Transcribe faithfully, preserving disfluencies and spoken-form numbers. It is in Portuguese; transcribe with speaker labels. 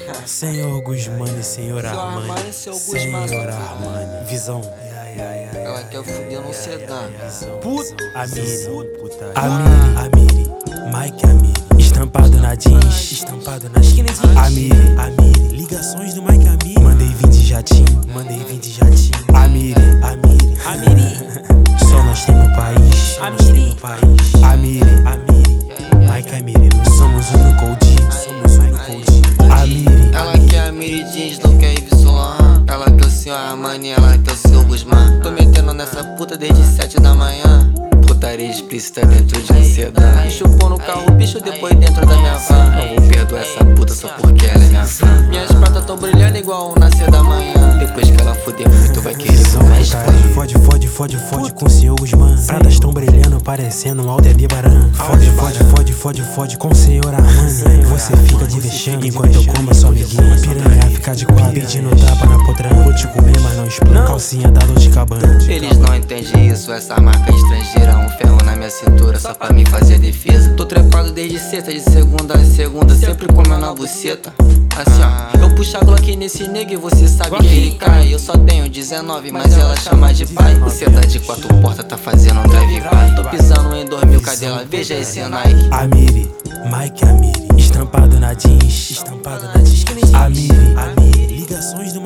Speaker 1: Senhor Guzmán e Senhor Armani.
Speaker 2: Armani, seu Guzmán.
Speaker 1: Senhor Armani. Visão.
Speaker 2: Ela quer fuder no sedã.
Speaker 1: Puta. Amiri. Amiri. Amiri. Mike Amiri. Estampado na jeans. Estampado na jeans. Amiri. Amiri. Ligações do Mike Amiri. Mandei vinte jatinho. Mandei vinte jatinho. Amiri. Amiri. Amiri. Só nós temos no país. Só nós temos no país. Amiri. Amiri. Mike Amiri. Somos o no Cold. Somos o no Cold. Amiri.
Speaker 2: Ela quer Amiri jeans, não quer Yves Saint Laurent. Ela quer o senhor Armani, ela quer o seu Guzmán. Tô metendo nessa puta desde sete da manhã. Putaria explícita dentro de um sedã. Me chupou no carro, bicho, depois dentro da minha van. Não vou perdoar essa puta só porque ela é minha fã. Minhas pratas tão brilhando igual um nascer da manhã. Depois que ela fuder muito, vai querer mais fã.
Speaker 1: Fode, fode, fode, fode com o senhor Guzmán. Pratas tão brilhando, parecendo um Aldebaran. Fode, fode, fode, fode, fode com o senhor Armani. Você fica de vexame enquanto eu como a sua amiguinha. Piranha fica de quatro, pedindo tapa na podrã. Vou te comer, mas não explana. Calcinha da Dolce Gabbana.
Speaker 2: Eles não entendem isso, essa marca estrangeira. Um ferro na minha cintura só pra me fazer defesa. Tô trepado desde sexta, de segunda a segunda, sempre comendo a buceta. Assim ó, eu puxo a Glock nesse nega e você sabe que ele cai. Eu só tenho dezenove, mas ela chama de pai. Você tá de quatro portas, tá fazendo um drive-by. Tô pisando em dois mil, cadê ela? Veja esse Nike.
Speaker 1: Amiri, Mike Amiri. Estampado na jeans. Estampado na jeans. Amiri, Amiri. Ligações do